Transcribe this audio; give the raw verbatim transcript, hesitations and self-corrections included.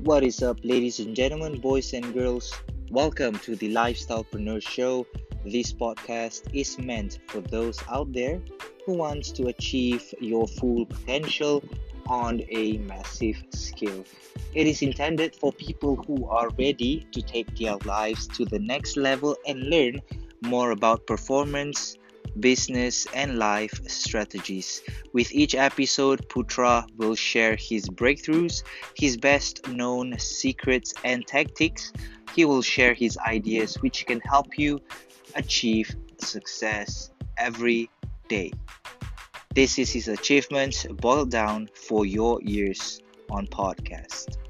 What is up, ladies and gentlemen, boys and girls? Welcome to the Lifestylepreneur Show. This podcast is meant for those out there who wants to achieve your full potential on a massive scale. It is intended for people who are ready to take their lives to the next level and learn more about performance, business, and life strategies. With each episode, Putra will share his breakthroughs, his best known secrets and tactics. He will share his ideas which can help you achieve success every day. This is his achievements boiled down for your ears on podcast.